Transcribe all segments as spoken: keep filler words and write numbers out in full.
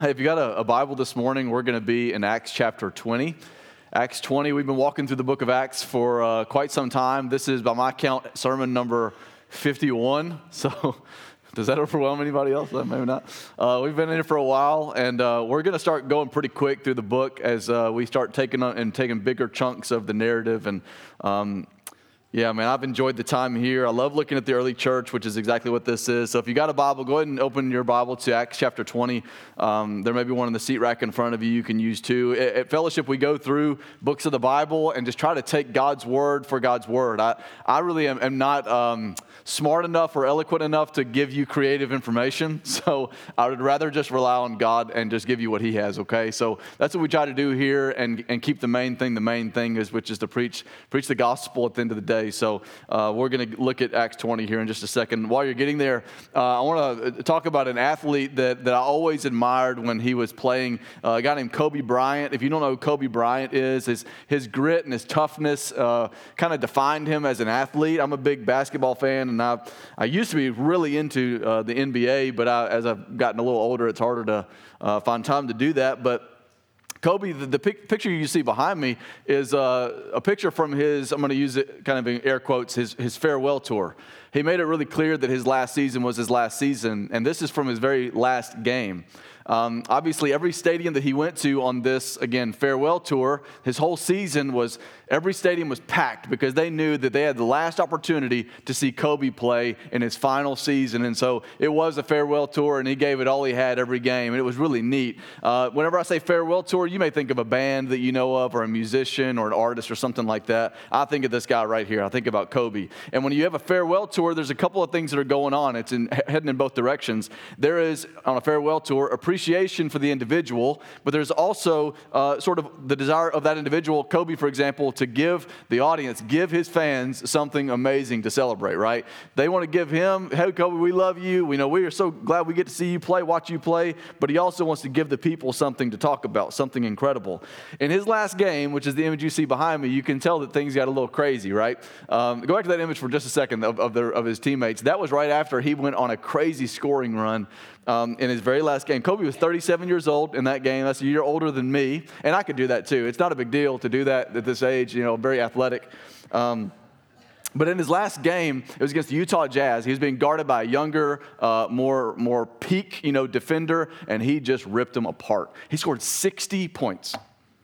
Hey, if you got a, a Bible this morning, we're going to be in Acts chapter twenty. Acts twenty, we've been walking through the book of Acts for uh, quite some time. This is, by my count, sermon number fifty-one. So does that overwhelm anybody else? Maybe not. Uh, we've been in here for a while, and uh, we're going to start going pretty quick through the book as uh, we start taking on, and taking bigger chunks of the narrative. And um, yeah, man, I've enjoyed the time here. I love looking at the early church, which is exactly what this is. So if you got a Bible, go ahead and open your Bible to Acts chapter twenty. Um, there may be one in the seat rack in front of you you can use too. At, at Fellowship, we go through books of the Bible and just try to take God's word for God's word. I, I really am, am not um, smart enough or eloquent enough to give you creative information. So I would rather just rely on God and just give you what he has, okay? So that's what we try to do here and, and keep the main thing, the main thing is, which is to preach, preach the gospel at the end of the day. So uh, we're going to look at Acts twenty here in just a second. While you're getting there, uh, I want to talk about an athlete that, that I always admired when he was playing, uh, a guy named Kobe Bryant. If you don't know who Kobe Bryant is, his, his grit and his toughness uh, kind of defined him as an athlete. I'm a big basketball fan, and I I used to be really into uh, the N B A, but I, as I've gotten a little older, it's harder to uh, find time to do that. But Kobe, the, the pic- picture you see behind me is uh, a picture from his, I'm going to use it kind of in air quotes, his, his farewell tour. He made it really clear that his last season was his last season, and this is from his very last game. Um, obviously, every stadium that he went to on this, again, farewell tour, his whole season was, every stadium was packed because they knew that they had the last opportunity to see Kobe play in his final season. And so it was a farewell tour, and he gave it all he had every game, and it was really neat. Uh, whenever I say farewell tour, you may think of a band that you know of or a musician or an artist or something like that. I think of this guy right here. I think about Kobe. And when you have a farewell tour, there's a couple of things that are going on. It's in, heading in both directions. There is, on a farewell tour, appreciation for the individual, but there's also uh, sort of the desire of that individual, Kobe, for example, to give the audience, give his fans something amazing to celebrate, right? They want to give him, hey, Kobe, we love you. We know we are so glad we get to see you play, watch you play, but he also wants to give the people something to talk about, something incredible. In his last game, which is the image you see behind me, you can tell that things got a little crazy, right? Um, go back to that image for just a second of, of, their, of his teammates. That was right after he went on a crazy scoring run um, in his very last game. Kobe was thirty-seven years old in that game. That's a year older than me, and I could do that too. It's not a big deal to do that at this age, you know, very athletic. Um, But in his last game, it was against the Utah Jazz. He was being guarded by a younger, uh, more more peak, you know, defender, and he just ripped him apart. He scored sixty points,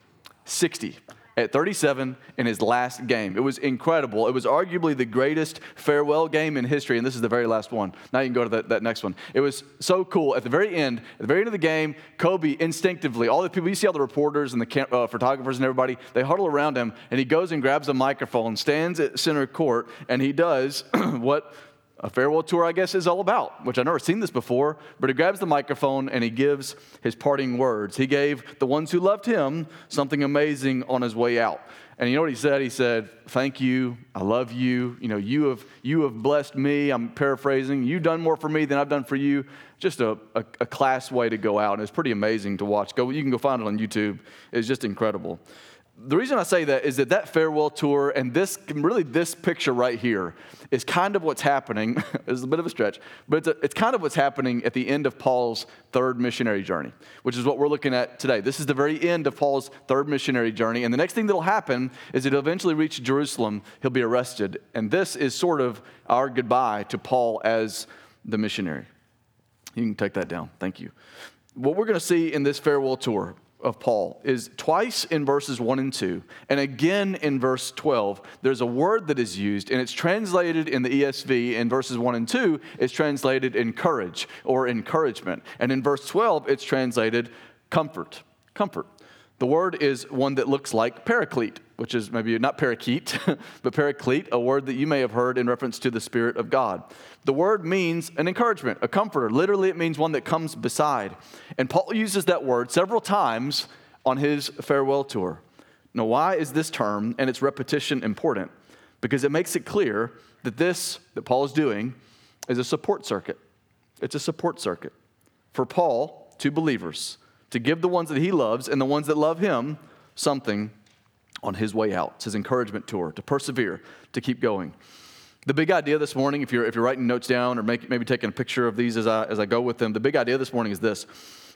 sixty at thirty-seven in his last game. It was incredible. It was arguably the greatest farewell game in history, and this is the very last one. Now you can go to that, that next one. It was so cool. At the very end, at the very end of the game, Kobe instinctively, all the people, you see all the reporters and the cam- uh, photographers and everybody, they huddle around him, and he goes and grabs a microphone, stands at center court, and he does what a farewell tour, I guess, is all about, which I've never seen this before, but he grabs the microphone and he gives his parting words. He gave the ones who loved him something amazing on his way out. And you know what he said? He said, thank you, I love you, you know, you have you have blessed me, I'm paraphrasing, you've done more for me than I've done for you. Just a, a, a class way to go out, and it's pretty amazing to watch. Go, you can go find it on YouTube. It's just incredible. The reason I say that is that that farewell tour and this, really this picture right here is kind of what's happening. It's a bit of a stretch, but it's, a, it's kind of what's happening at the end of Paul's third missionary journey, which is what we're looking at today. This is the very end of Paul's third missionary journey, and the next thing that'll happen is that he'll eventually reach Jerusalem. He'll be arrested, and this is sort of our goodbye to Paul as the missionary. You can take that down. Thank you. What we're going to see in this farewell tour of Paul is twice in verses one and two, and again in verse twelve, there's a word that is used, and it's translated in the E S V in verses one and two, it's translated encourage or encouragement. And in verse twelve, it's translated comfort, comfort. The word is one that looks like paraclete, which is maybe not parakeet, but paraclete, a word that you may have heard in reference to the Spirit of God. The word means an encouragement, a comforter. Literally, it means one that comes beside. And Paul uses that word several times on his farewell tour. Now, why is this term and its repetition important? Because it makes it clear that this, that Paul is doing, is a support circuit. It's a support circuit for Paul, to believers, to give the ones that he loves and the ones that love him something on his way out. It's his encouragement tour, to persevere, to keep going. The big idea this morning, if you're if you're writing notes down or make, maybe taking a picture of these as I as I go with them, the big idea this morning is this: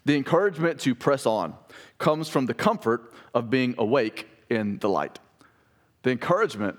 The encouragement to press on comes from the comfort of being awake in the light. The encouragement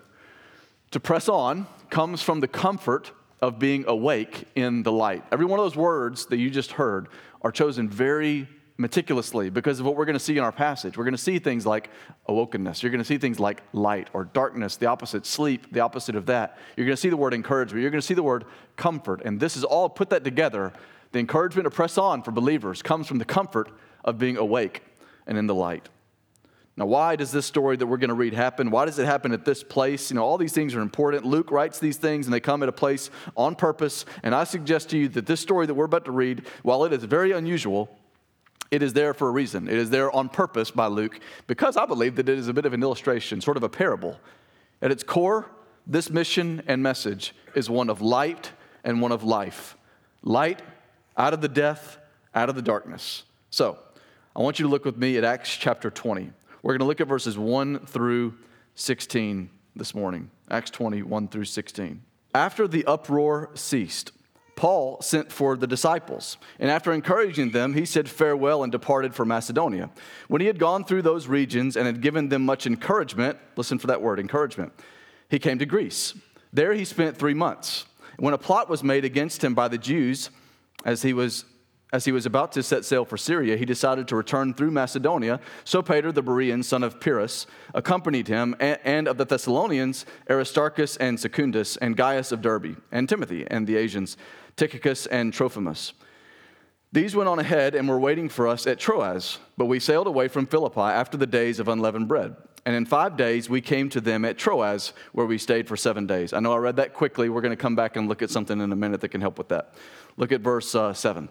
to press on comes from the comfort of being awake in the light. Every one of those words that you just heard are chosen very meticulously because of what we're going to see in our passage. We're going to see things like awokenness. You're going to see things like light or darkness, the opposite, sleep, the opposite of that. You're going to see the word encouragement. You're going to see the word comfort. And this is all, put that together, the encouragement to press on for believers comes from the comfort of being awake and in the light. Now, why does this story that we're going to read happen? Why does it happen at this place? You know, all these things are important. Luke writes these things, and they come at a place on purpose. And I suggest to you that this story that we're about to read, while it is very unusual, it is there for a reason. It is there on purpose by Luke, because I believe that it is a bit of an illustration, sort of a parable. At its core, this mission and message is one of light and one of life. Light out of the death, out of the darkness. So, I want you to look with me at Acts chapter twenty. We're going to look at verses one through sixteen this morning. Acts twenty, one through sixteen. After the uproar ceased, Paul sent for the disciples, and after encouraging them, he said farewell and departed for Macedonia. When he had gone through those regions and had given them much encouragement, listen for that word, encouragement, he came to Greece. There he spent three months. When a plot was made against him by the Jews, as he was As he was about to set sail for Syria, he decided to return through Macedonia. So Peter, the Berean, son of Pyrrhus, accompanied him, and of the Thessalonians, Aristarchus and Secundus, and Gaius of Derbe, and Timothy, and the Asians, Tychicus and Trophimus. These went on ahead and were waiting for us at Troas, but we sailed away from Philippi after the days of unleavened bread. And in five days we came to them at Troas, where we stayed for seven days. I know I read that quickly. We're going to come back and look at something in a minute that can help with that. Look at verse uh, seven.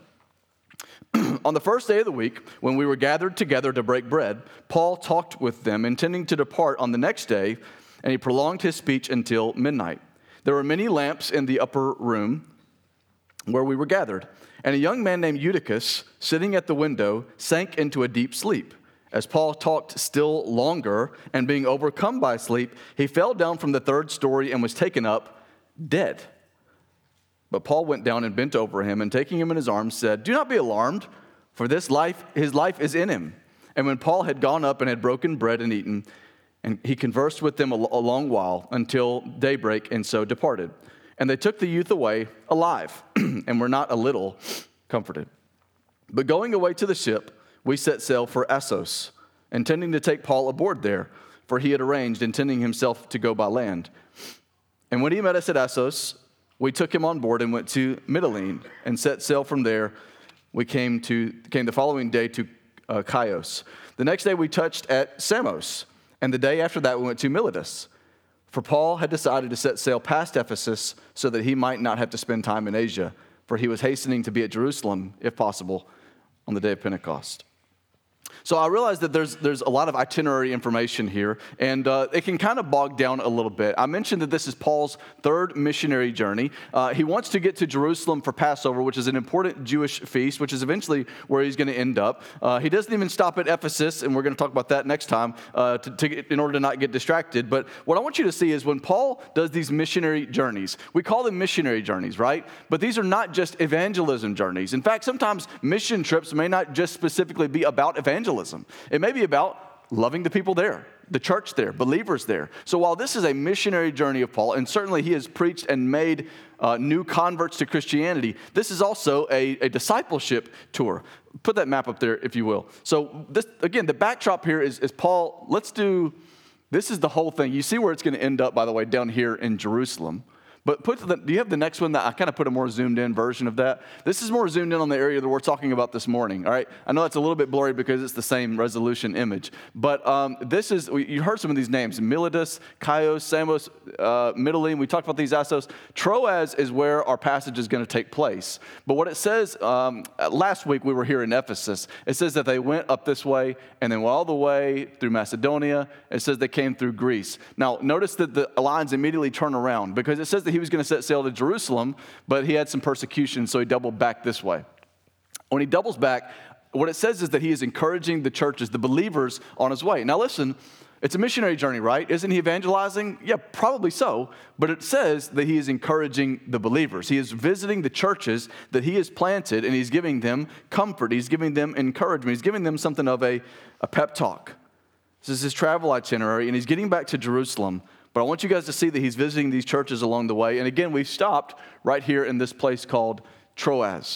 On the first day of the week, when we were gathered together to break bread, Paul talked with them, intending to depart on the next day, and he prolonged his speech until midnight. There were many lamps in the upper room where we were gathered, and a young man named Eutychus, sitting at the window, sank into a deep sleep. As Paul talked still longer, and being overcome by sleep, he fell down from the third story and was taken up dead. But Paul went down and bent over him, and taking him in his arms, said, "Do not be alarmed, for this life, his life is in him." And when Paul had gone up and had broken bread and eaten, and he conversed with them a long while until daybreak, and so departed. And they took the youth away alive, and were not a little comforted. But going away to the ship, we set sail for Assos, intending to take Paul aboard there, for he had arranged, intending himself to go by land. And when he met us at Assos, we took him on board and went to Mytilene and set sail from there. We came to came the following day to uh, Chios. The next day we touched at Samos, and the day after that we went to Miletus. For Paul had decided to set sail past Ephesus so that he might not have to spend time in Asia, for he was hastening to be at Jerusalem, if possible, on the day of Pentecost. So I realize that there's there's a lot of itinerary information here, and uh, it can kind of bog down a little bit. I mentioned that this is Paul's third missionary journey. Uh, he wants to get to Jerusalem for Passover, which is an important Jewish feast, which is eventually where he's going to end up. Uh, he doesn't even stop at Ephesus, and we're going to talk about that next time uh, to, to get, in order to not get distracted. But what I want you to see is when Paul does these missionary journeys, we call them missionary journeys, right? But these are not just evangelism journeys. In fact, sometimes mission trips may not just specifically be about evangelism. It may be about loving the people there, the church there, believers there. So while this is a missionary journey of Paul, and certainly he has preached and made uh, new converts to Christianity, this is also a, a discipleship tour. Put that map up there, if you will. So this, again, the backdrop here is, is Paul, let's do, this is the whole thing. You see where it's going to end up, by the way, down here in Jerusalem. But put the, do you have the next one that I kind of put a more zoomed in version of that? This is more zoomed in on the area that we're talking about this morning, all right? I know it's a little bit blurry because it's the same resolution image. But um, this is, you heard some of these names, Miletus, Chios, Samos, uh, Mytilene. We talked about these Assos. Troas is where our passage is going to take place. But what it says, um, last week we were here in Ephesus. It says that they went up this way and then went all the way through Macedonia. It says they came through Greece. Now, notice that the lines immediately turn around because it says that he was going to set sail to Jerusalem, but he had some persecution, so he doubled back this way. When he doubles back, what it says is that he is encouraging the churches, the believers, on his way. Now listen, It's a missionary journey, right? Isn't he evangelizing? Yeah, probably so. But it says that he is encouraging the believers. He is visiting the churches that he has planted, and he's giving them comfort. He's giving them encouragement. He's giving them something of a, a pep talk. This is his travel itinerary, and he's getting back to Jerusalem. But I want you guys to see that he's visiting these churches along the way. And again, we've stopped right here in this place called Troas.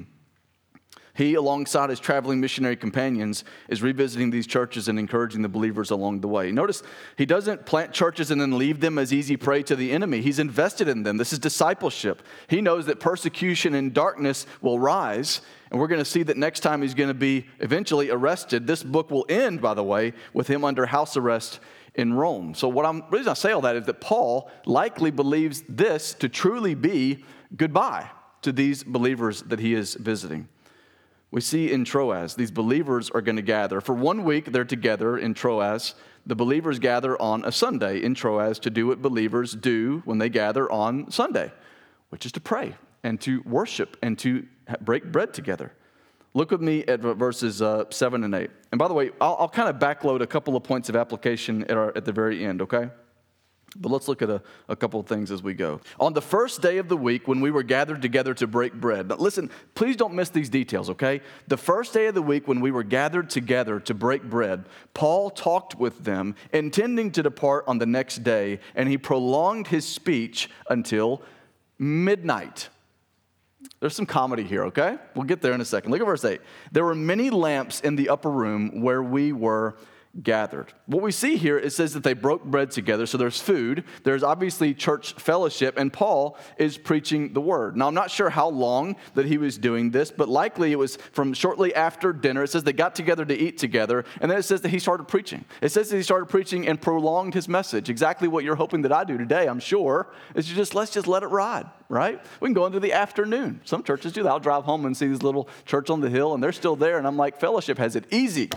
He, alongside his traveling missionary companions, is revisiting these churches and encouraging the believers along the way. Notice, he doesn't plant churches and then leave them as easy prey to the enemy. He's invested in them. This is discipleship. He knows that persecution and darkness will rise, and we're going to see that next time he's going to be eventually arrested. This book will end, by the way, with him under house arrest in Rome. So what I'm, the reason I say all that is that Paul likely believes this to truly be goodbye to these believers that he is visiting. We see in Troas, these believers are going to gather. For one week, they're together in Troas. The believers gather on a Sunday in Troas to do what believers do when they gather on Sunday, which is to pray and to worship and to break bread together. Look with me at verses uh, seven and eight. And by the way, I'll, I'll kind of backload a couple of points of application at, our, at the very end, okay? But let's look at a, a couple of things as we go. On the first day of the week, when we were gathered together to break bread. Now listen, please don't miss these details, okay? The first day of the week, when we were gathered together to break bread, Paul talked with them, intending to depart on the next day, and he prolonged his speech until midnight. There's some comedy here, okay? We'll get there in a second. Look at verse eight. There were many lamps in the upper room where we were gathered. What we see here, it says that they broke bread together, so there's food, there's obviously church fellowship, and Paul is preaching the word. Now, I'm not sure how long that he was doing this, but likely it was from shortly after dinner. It says they got together to eat together, and then it says that he started preaching. It says that he started preaching and prolonged his message. Exactly what you're hoping that I do today, I'm sure, is to just, let's just let it ride, right? We can go into the afternoon. Some churches do that. I'll drive home and see this little church on the hill, and they're still there, and I'm like, fellowship has it easy.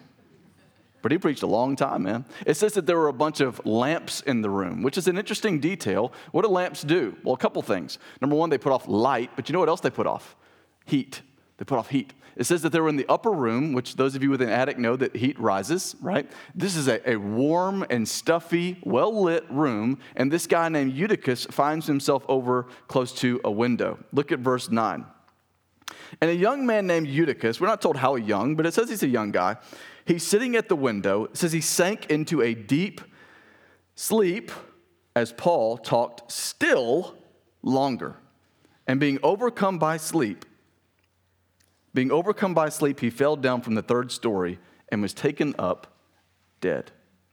But he preached a long time, man. It says that there were a bunch of lamps in the room, which is an interesting detail. What do lamps do? Well, a couple things. Number one, they put off light, but you know what else they put off? Heat. They put off heat. It says that they were in the upper room, which those of you with an attic know that heat rises, right? This is a, a warm and stuffy, well-lit room, and this guy named Eutychus finds himself over close to a window. Look at verse nine. And a young man named Eutychus, we're not told how young, but it says he's a young guy. He's sitting at the window. It says he sank into a deep sleep as Paul talked still longer. And being overcome by sleep, being overcome by sleep, he fell down from the third story and was taken up dead.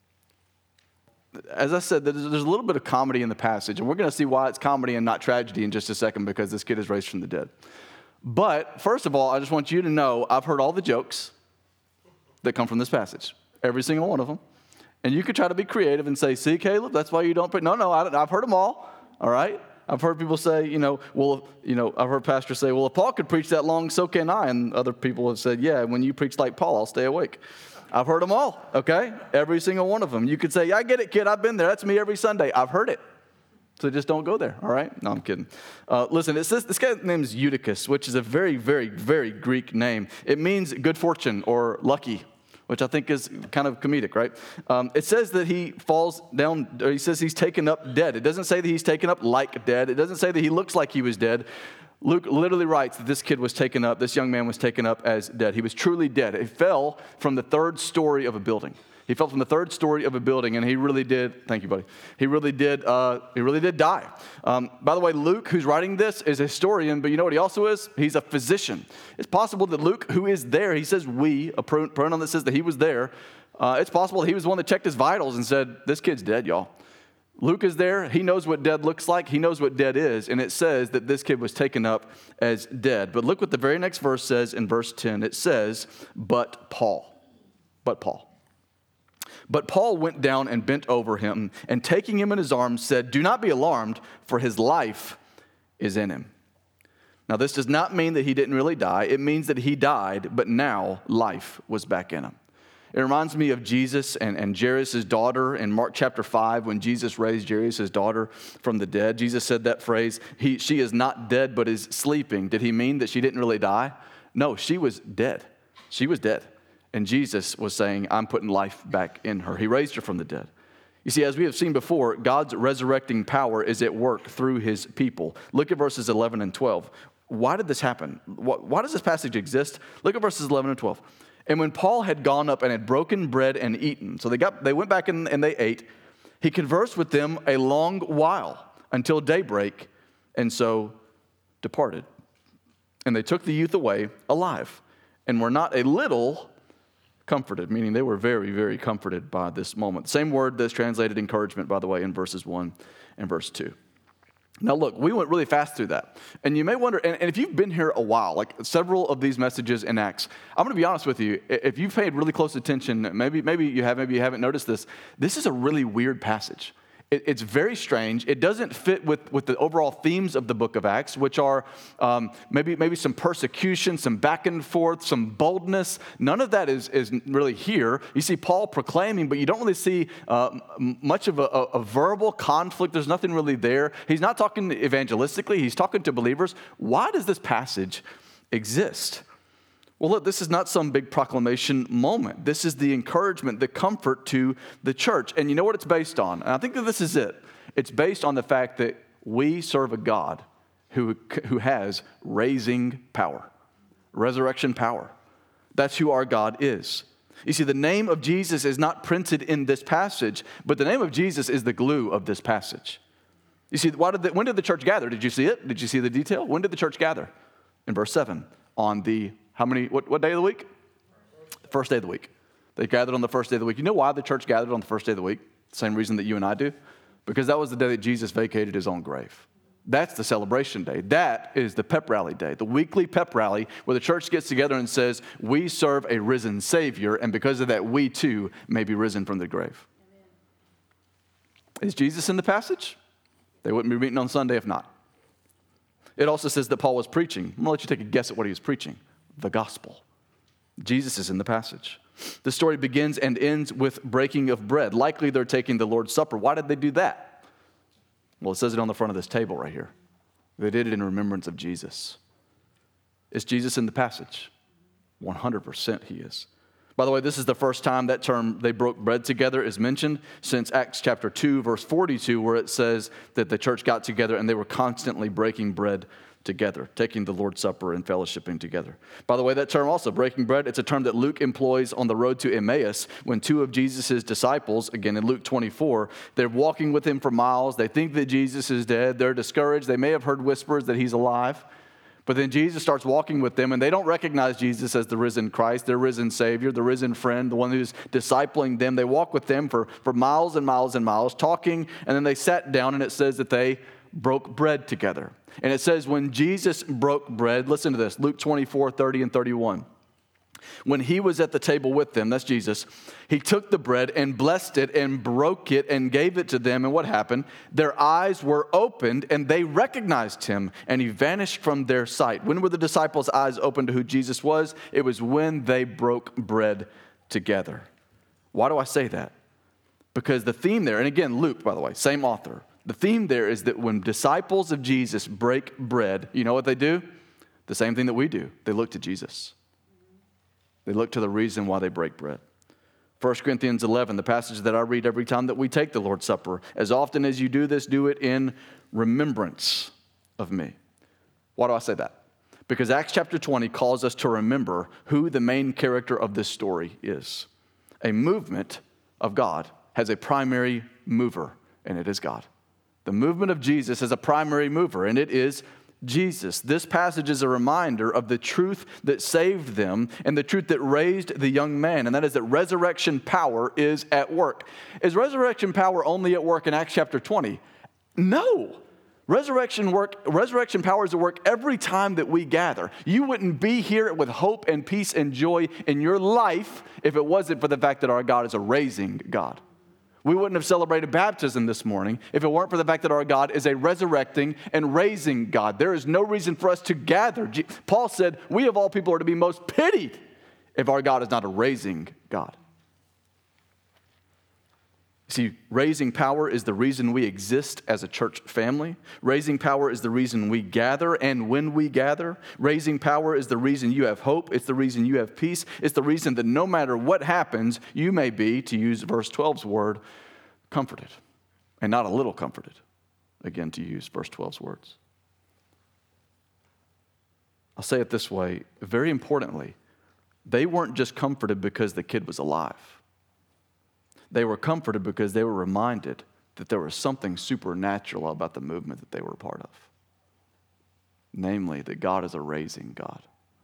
As I said, there's a little bit of comedy in the passage, and we're going to see why it's comedy and not tragedy in just a second, because this kid is raised from the dead. But first of all, I just want you to know I've heard all the jokes that come from this passage, every single one of them. And you could try to be creative and say, see, Caleb, that's why you don't pray. No, no, I I've heard them all, all right? I've heard people say, you know, well, you know, I've heard pastors say, well, if Paul could preach that long, so can I. And other people have said, yeah, when you preach like Paul, I'll stay awake. I've heard them all, okay? Every single one of them. You could say, yeah, I get it, kid. I've been there. That's me every Sunday. I've heard it. So just don't go there, all right? No, I'm kidding. Uh, listen, it says, this guy's name is Eutychus, which is a very, very, very Greek name. It means good fortune or lucky, which I think is kind of comedic, right? Um, it says that he falls down, or he says he's taken up dead. It doesn't say that he's taken up like dead. It doesn't say that he looks like he was dead. Luke literally writes that this kid was taken up, this young man was taken up as dead. He was truly dead. He fell from the third story of a building. He fell from the third story of a building, and he really did, thank you, buddy. He really did, uh, he really did die. Um, by the way, Luke, who's writing this, is a historian, but you know what he also is? He's a physician. It's possible that Luke, who is there, he says we, a pronoun that says that he was there. Uh, it's possible that he was the one that checked his vitals and said, this kid's dead, y'all. Luke is there. He knows what dead looks like. He knows what dead is, and it says that this kid was taken up as dead. But look what the very next verse says in verse ten. It says, but Paul. But Paul. But Paul went down and bent over him, and taking him in his arms said, do not be alarmed, for his life is in him. Now, this does not mean that he didn't really die. It means that he died, but now life was back in him. It reminds me of Jesus and, and Jairus' daughter in Mark chapter five, when Jesus raised Jairus' daughter from the dead. Jesus said that phrase, he, she is not dead, but is sleeping. Did he mean that she didn't really die? No, she was dead. She was dead. And Jesus was saying, I'm putting life back in her. He raised her from the dead. You see, as we have seen before, God's resurrecting power is at work through his people. Look at verses eleven and twelve. Why did this happen? Why does this passage exist? Look at verses eleven and twelve. And when Paul had gone up and had broken bread and eaten, so they got they went back and, and they ate, he conversed with them a long while until daybreak, and so departed. And they took the youth away alive, and were not a little comforted, meaning they were very, very comforted by this moment. Same word that's translated encouragement, by the way, in verses one and verse two. Now, look, we went really fast through that. And you may wonder, and, and if you've been here a while, like several of these messages in Acts, I'm going to be honest with you, if you've paid really close attention, maybe, maybe you have, maybe you haven't noticed this, this is a really weird passage. It, it's very strange. It doesn't fit with, with the overall themes of the book of Acts, which are um, maybe, maybe some persecution, some back and forth, some boldness. None of that is, is really here. You see Paul proclaiming, but you don't really see uh, much of a, a, a verbal conflict. There's nothing really there. He's not talking evangelistically. He's talking to believers. Why does this passage exist? Well, look, this is not some big proclamation moment. This is the encouragement, the comfort to the church. And you know what it's based on? And I think that this is it. It's based on the fact that we serve a God who, who has raising power, resurrection power. That's who our God is. You see, the name of Jesus is not printed in this passage, but the name of Jesus is the glue of this passage. You see, why did the, when did the church gather? Did you see it? Did you see the detail? When did the church gather? In verse seven, on the How many, what, what day of the week? First day of the week. They gathered on the first day of the week. You know why the church gathered on the first day of the week? Same reason that you and I do. Because that was the day that Jesus vacated his own grave. That's the celebration day. That is the pep rally day, the weekly pep rally where the church gets together and says, we serve a risen Savior, and because of that, we too may be risen from the grave. Amen. Is Jesus in the passage? They wouldn't be meeting on Sunday if not. It also says that Paul was preaching. I'm going to let you take a guess at what he was preaching. The gospel. Jesus is in the passage. The story begins and ends with breaking of bread. Likely they're taking the Lord's Supper. Why did they do that? Well, it says it on the front of this table right here. They did it in remembrance of Jesus. Is Jesus in the passage? one hundred percent he is. By the way, this is the first time that term, they broke bread together, is mentioned since Acts chapter two, verse forty-two, where it says that the church got together and they were constantly breaking bread together, taking the Lord's Supper and fellowshipping together. By the way, that term also, breaking bread, it's a term that Luke employs on the road to Emmaus when two of Jesus' disciples, again in Luke twenty-four, they're walking with him for miles. They think that Jesus is dead. They're discouraged. They may have heard whispers that he's alive. But then Jesus starts walking with them, and they don't recognize Jesus as the risen Christ, their risen Savior, the risen friend, the one who's discipling them. They walk with them for, for miles and miles and miles, talking, and then they sat down, and it says that they broke bread together. And it says when Jesus broke bread, listen to this, Luke twenty-four, thirty and thirty-one. When he was at the table with them, that's Jesus, he took the bread and blessed it and broke it and gave it to them. And what happened? Their eyes were opened and they recognized him, and he vanished from their sight. When were the disciples' eyes opened to who Jesus was? It was when they broke bread together. Why do I say that? Because the theme there, and again, Luke, by the way, same author. The theme there is that when disciples of Jesus break bread, you know what they do? The same thing that we do. They look to Jesus. They look to the reason why they break bread. First Corinthians eleven, the passage that I read every time that we take the Lord's Supper. As often as you do this, do it in remembrance of me. Why do I say that? Because Acts chapter twenty calls us to remember who the main character of this story is. A movement of God has a primary mover, and it is God. The movement of Jesus is a primary mover, and it is Jesus. This passage is a reminder of the truth that saved them and the truth that raised the young man, and that is that resurrection power is at work. Is resurrection power only at work in Acts chapter twenty? No. Resurrection work, resurrection power is at work every time that we gather. You wouldn't be here with hope and peace and joy in your life if it wasn't for the fact that our God is a raising God. We wouldn't have celebrated baptism this morning if it weren't for the fact that our God is a resurrecting and raising God. There is no reason for us to gather. Paul said, we of all people are to be most pitied if our God is not a raising God. See, raising power is the reason we exist as a church family. Raising power is the reason we gather, and when we gather, raising power is the reason you have hope. It's the reason you have peace. It's the reason that no matter what happens, you may be, to use verse twelve's word, comforted, and not a little comforted. Again, to use verse twelve's words. I'll say it this way, very importantly, they weren't just comforted because the kid was alive. They were comforted because they were reminded that there was something supernatural about the movement that they were a part of. Namely, that God is a raising God.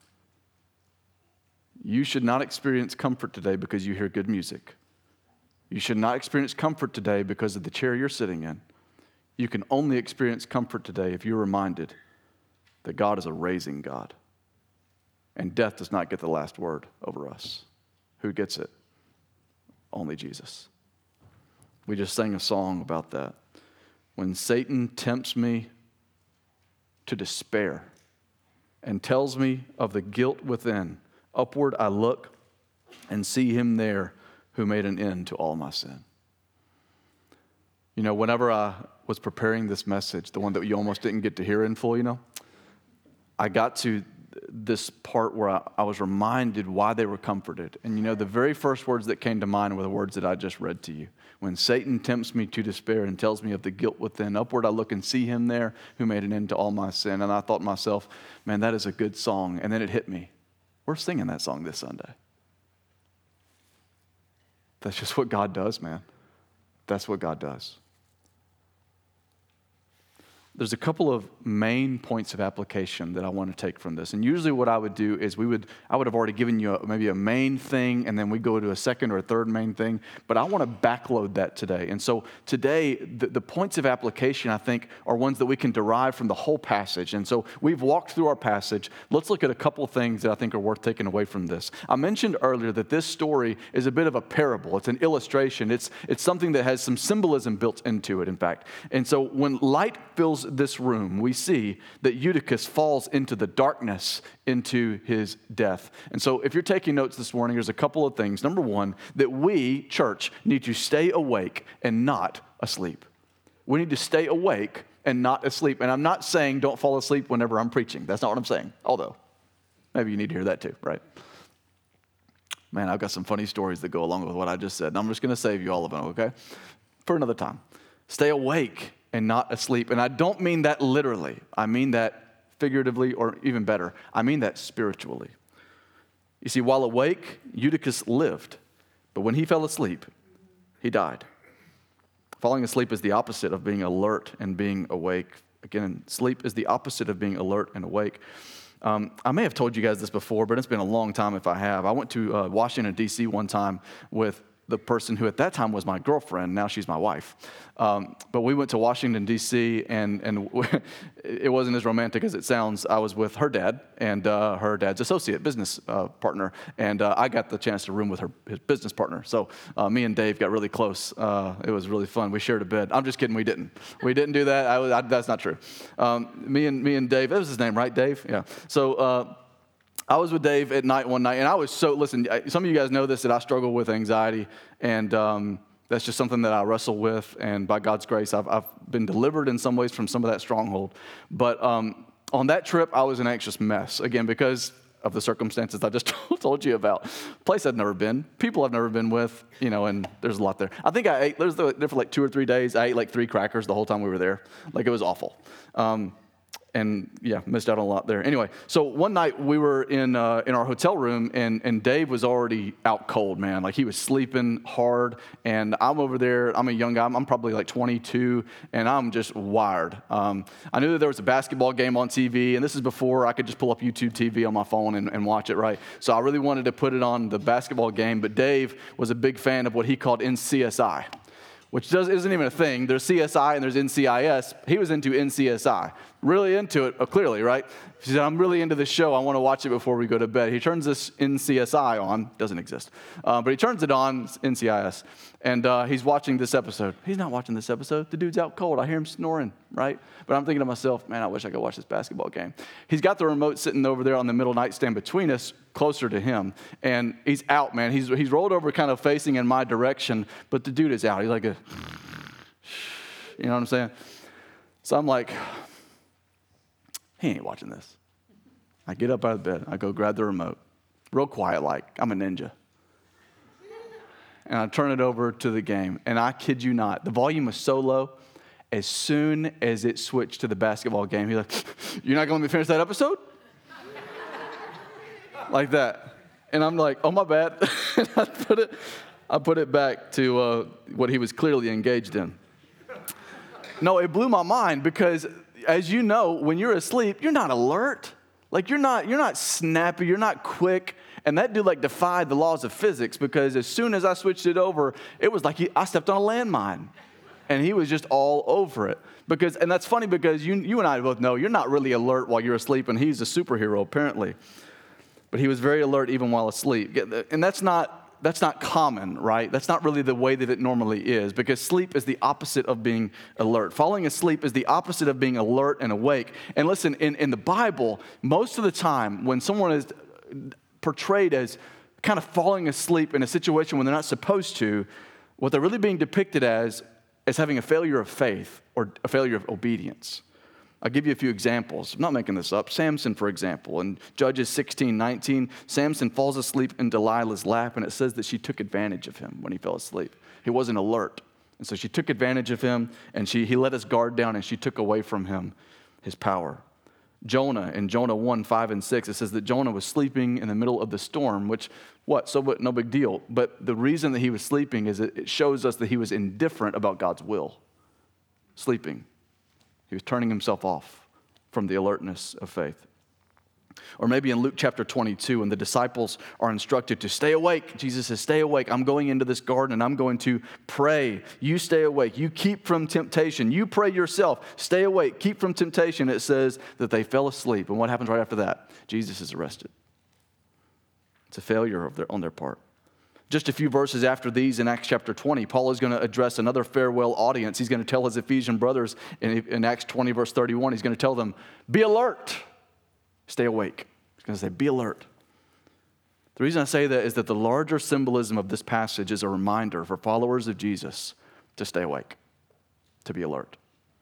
You should not experience comfort today because you hear good music. You should not experience comfort today because of the chair you're sitting in. You can only experience comfort today if you're reminded that God is a raising God. And death does not get the last word over us. Who gets it? Only Jesus. We just sang a song about that. When Satan tempts me to despair and tells me of the guilt within, upward I look and see him there who made an end to all my sin. You know, whenever I was preparing this message, the one that you almost didn't get to hear in full, you know, I got to this part where I, I was reminded why they were comforted. And you know, the very first words that came to mind were the words that I just read to you. When Satan tempts me to despair and tells me of the guilt within, upward I look and see him there who made an end to all my sin. And I thought to myself, man, that is a good song. And then it hit me. We're singing that song this Sunday. That's just what God does, man. That's what God does. There's a couple of main points of application that I want to take from this. And usually what I would do is we would, I would have already given you a, maybe a main thing, and then we go to a second or a third main thing. But I want to backload that today. And so today, the, the points of application, I think, are ones that we can derive from the whole passage. And so we've walked through our passage. Let's look at a couple of things that I think are worth taking away from this. I mentioned earlier that this story is a bit of a parable. It's an illustration. It's, it's something that has some symbolism built into it, in fact. And so when light fills this room, we see that Eutychus falls into the darkness, into his death. And so if you're taking notes this morning, there's a couple of things. Number one, that we, church, need to stay awake and not asleep. We need to stay awake and not asleep. And I'm not saying don't fall asleep whenever I'm preaching. That's not what I'm saying. Although, maybe you need to hear that too, right? Man, I've got some funny stories that go along with what I just said. And I'm just going to save you all of them, okay? For another time. Stay awake and not asleep. And I don't mean that literally. I mean that figuratively, or even better, I mean that spiritually. You see, while awake, Eutychus lived. But when he fell asleep, he died. Falling asleep is the opposite of being alert and being awake. Again, sleep is the opposite of being alert and awake. Um, I may have told you guys this before, but it's been a long time if I have. I went to uh, Washington, D C one time with the person who at that time was my girlfriend. Now she's my wife. Um, but we went to Washington, D C, and, and it wasn't as romantic as it sounds. I was with her dad and uh, her dad's associate business uh, partner, and uh, I got the chance to room with her his business partner. So uh, me and Dave got really close. Uh, it was really fun. We shared a bed. I'm just kidding. We didn't. We didn't do that. I, I, that's not true. Um, me and me and Dave. That was his name, right, Dave? Yeah. So. Uh, I was with Dave at night one night, and I was so, listen, some of you guys know this, that I struggle with anxiety, and um, that's just something that I wrestle with, and by God's grace, I've, I've been delivered in some ways from some of that stronghold. But um, on that trip, I was an anxious mess, again, because of the circumstances I just told you about. Place I'd never been, people I've never been with, you know, and there's a lot there. I think I ate, there was there for like two or three days, I ate like three crackers the whole time we were there. Like, it was awful. Um, And yeah, missed out on a lot there. Anyway, so one night we were in uh, in our hotel room, and, and Dave was already out cold, man. Like, he was sleeping hard, and I'm over there. I'm a young guy. I'm, I'm probably like twenty-two, and I'm just wired. Um, I knew that there was a basketball game on T V, and this is before I could just pull up YouTube T V on my phone and, and watch it, right? So I really wanted to put it on the basketball game, but Dave was a big fan of what he called N C S I. Which does, isn't even a thing. There's C S I and there's N C I S. He was into N C S I. really into it, oh, clearly, right? She said, I'm really into this show. I want to watch it before we go to bed. He turns this N C S I on. Doesn't exist. Uh, but he turns it on, N C I S. And uh, he's watching this episode. He's not watching this episode. The dude's out cold. I hear him snoring, right? But I'm thinking to myself, man, I wish I could watch this basketball game. He's got the remote sitting over there on the middle nightstand between us, closer to him. And he's out, man. He's, he's rolled over kind of facing in my direction. But the dude is out. He's like a, you know what I'm saying? So I'm like, he ain't watching this. I get up out of bed. I go grab the remote. Real quiet like. I'm a ninja. And I turn it over to the game. And I kid you not, the volume was so low, as soon as it switched to the basketball game, he's like, you're not going to let me finish that episode? Like that. And I'm like, oh, my bad. And I put it, I put it back to uh, what he was clearly engaged in. No, it blew my mind because, as you know, when you're asleep, you're not alert. Like, you're not, you're not snappy, you're not quick. And that dude, like, defied the laws of physics because as soon as I switched it over, it was like he, I stepped on a landmine. And he was just all over it. Because, and that's funny because you, you and I both know you're not really alert while you're asleep, and he's a superhero, apparently. But he was very alert even while asleep. And that's not, that's not common, right? That's not really the way that it normally is, because sleep is the opposite of being alert. Falling asleep is the opposite of being alert and awake. And listen, in, in the Bible, most of the time when someone is portrayed as kind of falling asleep in a situation when they're not supposed to, what they're really being depicted as is having a failure of faith or a failure of obedience. I'll give you a few examples. I'm not making this up. Samson, for example, in Judges sixteen nineteen, Samson falls asleep in Delilah's lap, and it says that she took advantage of him when he fell asleep. He wasn't alert. And so she took advantage of him, and she he let his guard down, and she took away from him his power. Jonah, in Jonah one, five, and six, it says that Jonah was sleeping in the middle of the storm, which, what, so what, no big deal. But the reason that he was sleeping is it shows us that he was indifferent about God's will. Sleeping. He was turning himself off from the alertness of faith. Or maybe in Luke chapter twenty-two, when the disciples are instructed to stay awake. Jesus says, stay awake. I'm going into this garden and I'm going to pray. You stay awake. You keep from temptation. You pray yourself. Stay awake. Keep from temptation. It says that they fell asleep. And what happens right after that? Jesus is arrested. It's a failure of their, on their part. Just a few verses after these in Acts chapter twenty, Paul is going to address another farewell audience. He's going to tell his Ephesian brothers in, in Acts twenty, verse thirty-one, he's going to tell them, be alert. Stay awake. He's going to say, be alert. The reason I say that is that the larger symbolism of this passage is a reminder for followers of Jesus to stay awake, to be alert.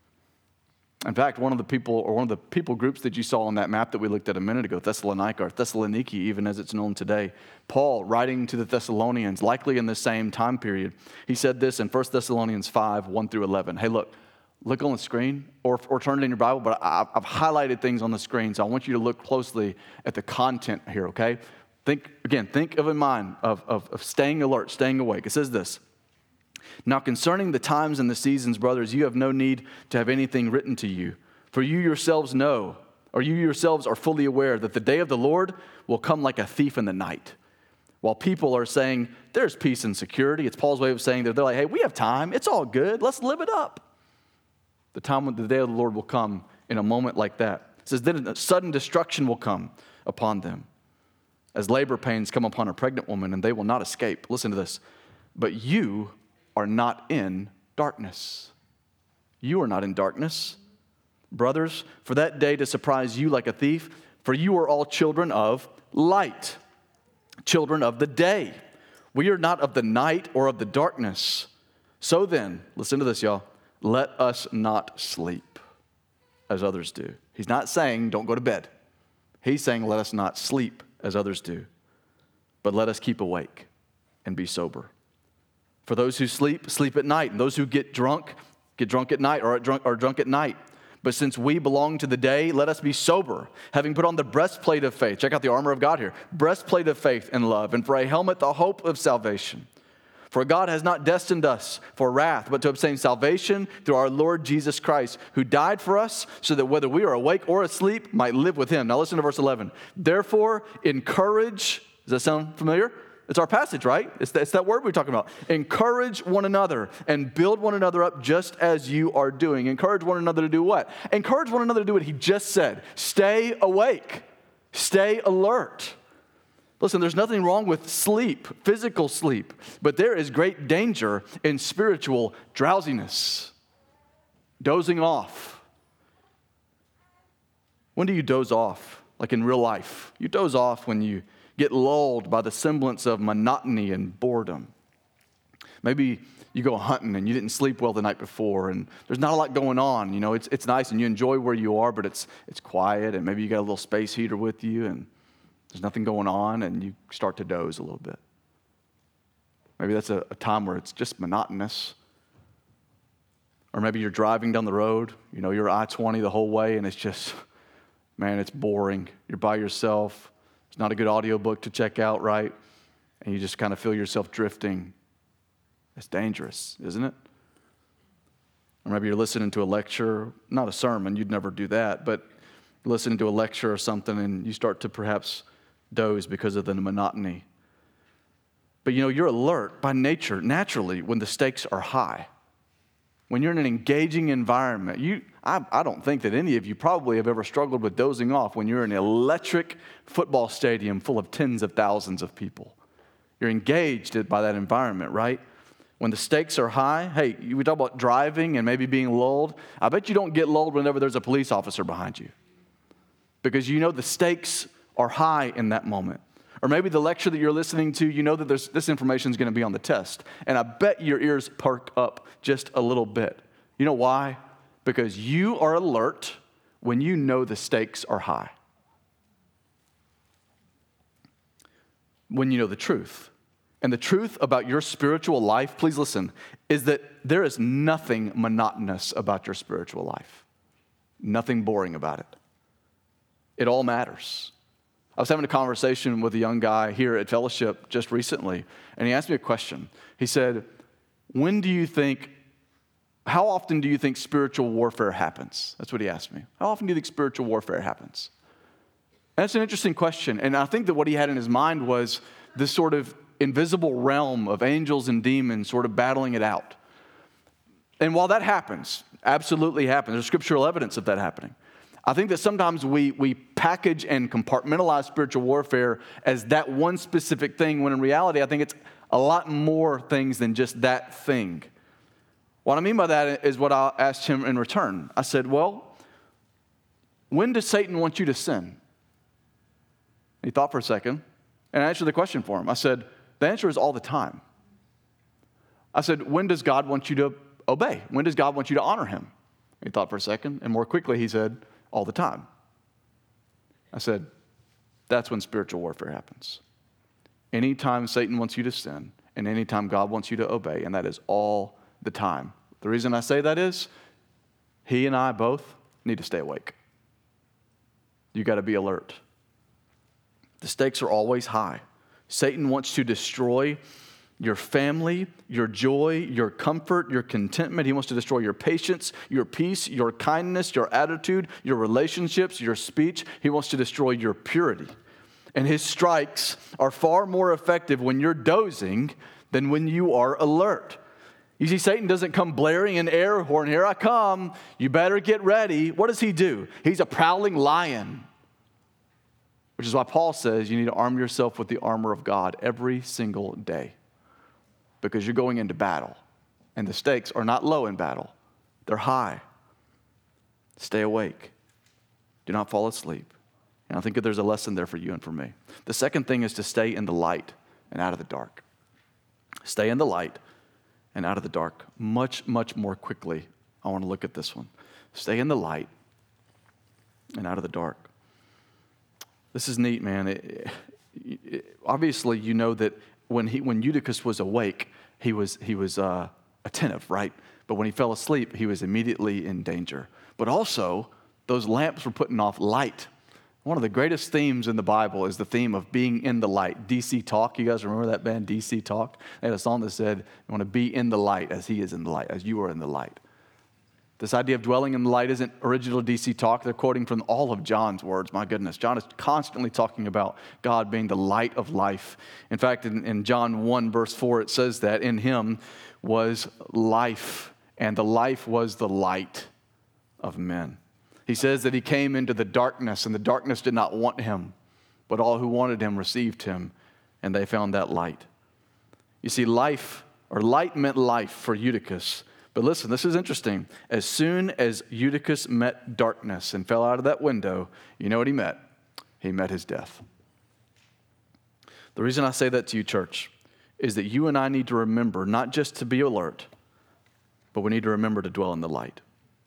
In fact, one of the people, or one of the people groups that you saw on that map that we looked at a minute ago, Thessalonica, or Thessaloniki, even as it's known today, Paul, writing to the Thessalonians, likely in the same time period, he said this in First Thessalonians five, one through eleven. Hey, look, look on the screen, or, or turn it in your Bible, but I, I've highlighted things on the screen, so I want you to look closely at the content here, okay? Think, again, think of in mind of, of, of staying alert, staying awake. It says this, now concerning the times and the seasons, brothers, you have no need to have anything written to you, for you yourselves know, or you yourselves are fully aware that the day of the Lord will come like a thief in the night. While people are saying, there's peace and security, it's Paul's way of saying that they're like, hey, we have time, it's all good, let's live it up. The time when the day of the Lord will come in a moment like that. It says, then a sudden destruction will come upon them, as labor pains come upon a pregnant woman, and they will not escape. Listen to this. But you are not in darkness. You are not in darkness, brothers, for that day to surprise you like a thief, for you are all children of light, children of the day. We are not of the night or of the darkness. So then, listen to this, y'all. Let us not sleep as others do. He's not saying don't go to bed. He's saying let us not sleep as others do, but let us keep awake and be sober. For those who sleep, sleep at night, and those who get drunk, get drunk at night or are drunk, are drunk at night. But since we belong to the day, let us be sober, having put on the breastplate of faith. Check out the armor of God here. Breastplate of faith and love, and for a helmet, the hope of salvation. For God has not destined us for wrath, but to obtain salvation through our Lord Jesus Christ, who died for us so that whether we are awake or asleep, might live with him. Now listen to verse eleven. Therefore, encourage, does that sound familiar? It's our passage, right? It's, that, it's that word we're talking about. Encourage one another and build one another up just as you are doing. Encourage one another to do what? Encourage one another to do what he just said. Stay awake. Stay alert. Listen, there's nothing wrong with sleep, physical sleep, but there is great danger in spiritual drowsiness, dozing off. When do you doze off? Like in real life. You doze off when you get lulled by the semblance of monotony and boredom. Maybe you go hunting and you didn't sleep well the night before and there's not a lot going on. You know, it's it's nice and you enjoy where you are, but it's it's quiet and maybe you got a little space heater with you and there's nothing going on and you start to doze a little bit. Maybe that's a, a time where it's just monotonous. Or maybe you're driving down the road, you know, you're I twenty the whole way and it's just, man, it's boring. You're by yourself. It's not a good audiobook to check out, right? And you just kind of feel yourself drifting. It's dangerous, isn't it? Or maybe you're listening to a lecture, not a sermon, you'd never do that, but listening to a lecture or something and you start to perhaps doze because of the monotony. But you know, you're alert by nature, naturally, when the stakes are high. When you're in an engaging environment, you, I, I don't think that any of you probably have ever struggled with dozing off when you're in an electric football stadium full of tens of thousands of people. You're engaged by that environment, right? When the stakes are high, hey, we talk about driving and maybe being lulled. I bet you don't get lulled whenever there's a police officer behind you because you know the stakes are high in that moment. Or maybe the lecture that you're listening to, you know that there's, this information is going to be on the test. And I bet your ears perk up just a little bit. You know why? Because you are alert when you know the stakes are high. When you know the truth. And the truth about your spiritual life, please listen, is that there is nothing monotonous about your spiritual life. Nothing boring about it. It all matters. I was having a conversation with a young guy here at Fellowship just recently, and he asked me a question. He said, when do you think, how often do you think spiritual warfare happens? That's what he asked me. How often do you think spiritual warfare happens? And that's an interesting question, and I think that what he had in his mind was this sort of invisible realm of angels and demons sort of battling it out. And while that happens, absolutely happens, there's scriptural evidence of that happening. I think that sometimes we we package and compartmentalize spiritual warfare as that one specific thing, when in reality, I think it's a lot more things than just that thing. What I mean by that is what I asked him in return. I said, well, when does Satan want you to sin? He thought for a second, and I answered the question for him. I said, the answer is all the time. I said, when does God want you to obey? When does God want you to honor him? He thought for a second, and more quickly he said, all the time. I said, that's when spiritual warfare happens. Anytime Satan wants you to sin, and anytime God wants you to obey, and that is all the time. The reason I say that is, he and I both need to stay awake. You got to be alert. The stakes are always high. Satan wants to destroy your family, your joy, your comfort, your contentment. He wants to destroy your patience, your peace, your kindness, your attitude, your relationships, your speech. He wants to destroy your purity. And his strikes are far more effective when you're dozing than when you are alert. You see, Satan doesn't come blaring an air horn, here I come, you better get ready. What does he do? He's a prowling lion. Which is why Paul says you need to arm yourself with the armor of God every single day. Because you're going into battle. And the stakes are not low in battle. They're high. Stay awake. Do not fall asleep. And I think that there's a lesson there for you and for me. The second thing is to stay in the light and out of the dark. Stay in the light and out of the dark. Much, much more quickly, I want to look at this one. Stay in the light and out of the dark. This is neat, man. It, it, obviously, you know that when he when Eutychus was awake, he was he was uh, attentive, right? But when he fell asleep, he was immediately in danger. But also, those lamps were putting off light. One of the greatest themes in the Bible is the theme of being in the light. D C Talk, you guys remember that band, D C Talk? They had a song that said, "You want to be in the light as he is in the light, as you are in the light." This idea of dwelling in the light isn't original D C talk. They're quoting from all of John's words. My goodness, John is constantly talking about God being the light of life. In fact, in, in John one, verse four, it says that in him was life, and the life was the light of men. He says that he came into the darkness, and the darkness did not want him, but all who wanted him received him, and they found that light. You see, life, or light meant life for Eutychus. But listen, this is interesting. As soon as Eutychus met darkness and fell out of that window, you know what he met? He met his death. The reason I say that to you, church, is that you and I need to remember not just to be alert, but we need to remember to dwell in the light.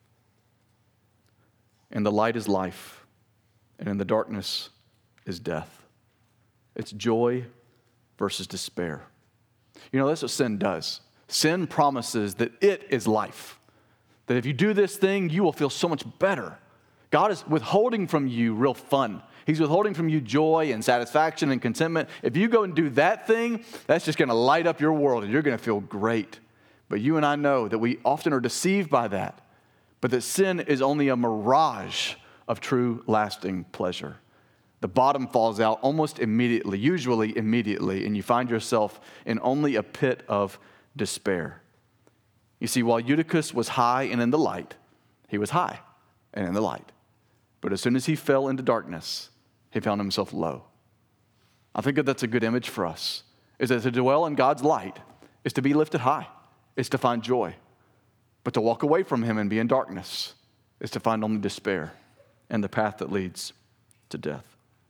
And the light is life, and in the darkness is death. It's joy versus despair. You know, that's what sin does. Sin promises that it is life. That if you do this thing, you will feel so much better. God is withholding from you real fun. He's withholding from you joy and satisfaction and contentment. If you go and do that thing, that's just going to light up your world and you're going to feel great. But you and I know that we often are deceived by that, but that sin is only a mirage of true lasting pleasure. The bottom falls out almost immediately, usually immediately, and you find yourself in only a pit of despair. You see, while Eutychus was high and in the light, he was high and in the light. But as soon as he fell into darkness, he found himself low. I think that that's a good image for us, is that to dwell in God's light is to be lifted high, is to find joy. But to walk away from him and be in darkness is to find only despair and the path that leads to death.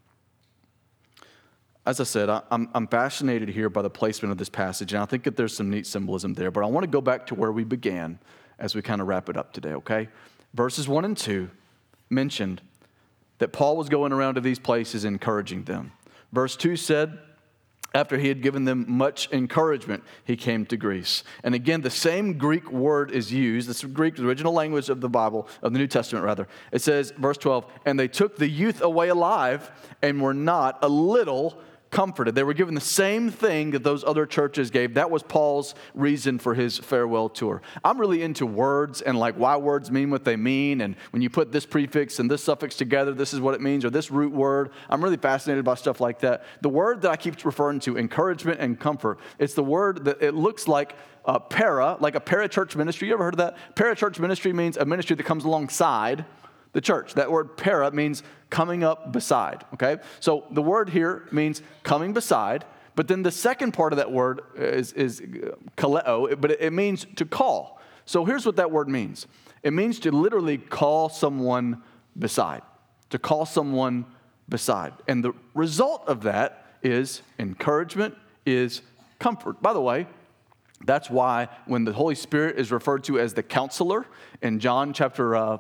As I said, I'm, I'm fascinated here by the placement of this passage, and I think that there's some neat symbolism there, but I want to go back to where we began as we kind of wrap it up today, okay? Verses one and two mentioned that Paul was going around to these places encouraging them. Verse two said, after he had given them much encouragement, he came to Greece. And again, the same Greek word is used. This is Greek, the original language of the Bible, of the New Testament rather. It says, verse twelve, and they took the youth away alive and were not a little comforted. They were given the same thing that those other churches gave. That was Paul's reason for his farewell tour. I'm really into words and like why words mean what they mean. And when you put this prefix and this suffix together, this is what it means, or this root word. I'm really fascinated by stuff like that. The word that I keep referring to, encouragement and comfort, it's the word that it looks like uh, para, like a parachurch ministry. You ever heard of that? Parachurch ministry means a ministry that comes alongside the church. That word para means coming up beside, okay? So the word here means coming beside, but then the second part of that word is, is kaleo, but it means to call. So here's what that word means. It means to literally call someone beside, to call someone beside. And the result of that is encouragement, is comfort. By the way, that's why when the Holy Spirit is referred to as the counselor in John chapter uh,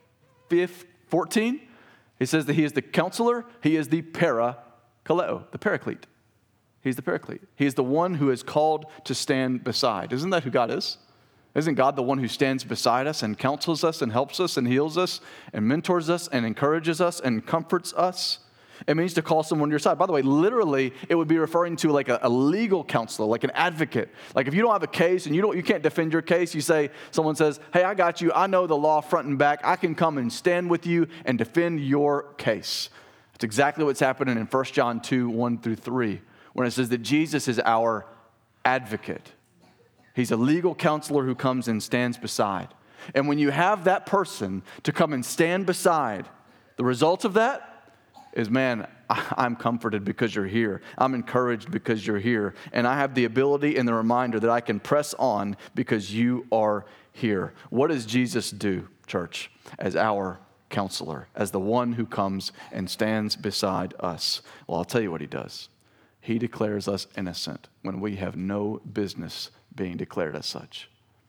fourteen, he says that he is the counselor, he is the parakaleo, the paraclete. He's the paraclete. He is the one who is called to stand beside. Isn't that who God is? Isn't God the one who stands beside us and counsels us and helps us and heals us and mentors us and encourages us and comforts us? It means to call someone to your side. By the way, literally, it would be referring to like a, a legal counselor, like an advocate. Like if you don't have a case and you don't, you can't defend your case, you say, someone says, hey, I got you. I know the law front and back. I can come and stand with you and defend your case. That's exactly what's happening in First John two, one through three, when it says that Jesus is our advocate. He's a legal counselor who comes and stands beside. And when you have that person to come and stand beside, the result of that is, man, I'm comforted because you're here. I'm encouraged because you're here. And I have the ability and the reminder that I can press on because you are here. What does Jesus do, church, as our counselor, as the one who comes and stands beside us? Well, I'll tell you what he does. He declares us innocent when we have no business being declared as such.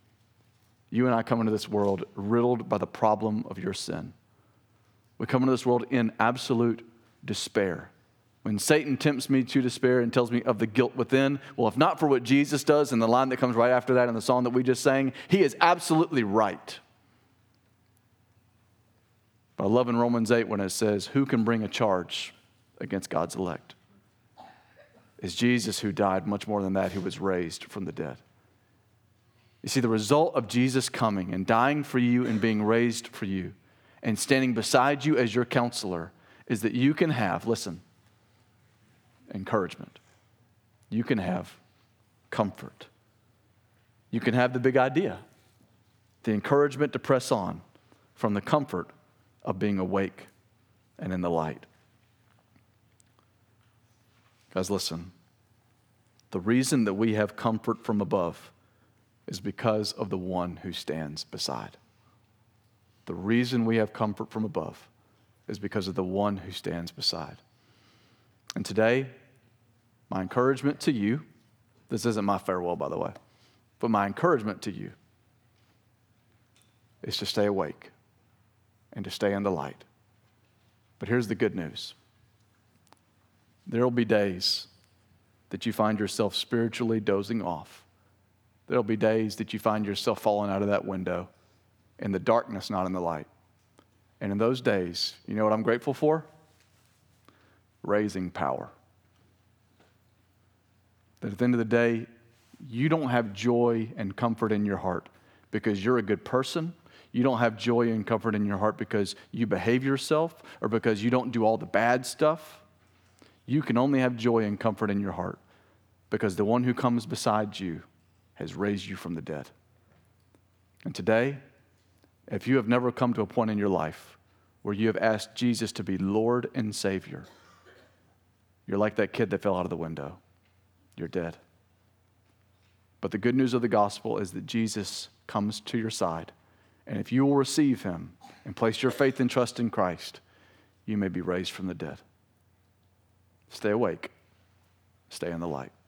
You and I come into this world riddled by the problem of your sin. We come into this world in absolute despair. When Satan tempts me to despair and tells me of the guilt within, well, if not for what Jesus does, and the line that comes right after that in the song that we just sang, he is absolutely right. But I love in Romans eight when it says, who can bring a charge against God's elect? It's Jesus who died, much more than that, who was raised from the dead. You see, the result of Jesus coming and dying for you and being raised for you and standing beside you as your counselor is that you can have, listen, encouragement. You can have comfort. You can have the big idea, the encouragement to press on from the comfort of being awake and in the light. Guys, listen. The reason that we have comfort from above is because of the one who stands beside. The reason we have comfort from above is because of the one who stands beside. And today, my encouragement to you, this isn't my farewell, by the way, but my encouragement to you is to stay awake and to stay in the light. But here's the good news. There will be days that you find yourself spiritually dozing off. There will be days that you find yourself falling out of that window in the darkness, not in the light. And in those days, you know what I'm grateful for? Raising power. That at the end of the day, you don't have joy and comfort in your heart because you're a good person. You don't have joy and comfort in your heart because you behave yourself or because you don't do all the bad stuff. You can only have joy and comfort in your heart because the one who comes beside you has raised you from the dead. And today, if you have never come to a point in your life where you have asked Jesus to be Lord and Savior, you're like that kid that fell out of the window. You're dead. But the good news of the gospel is that Jesus comes to your side. And if you will receive him and place your faith and trust in Christ, you may be raised from the dead. Stay awake. Stay in the light.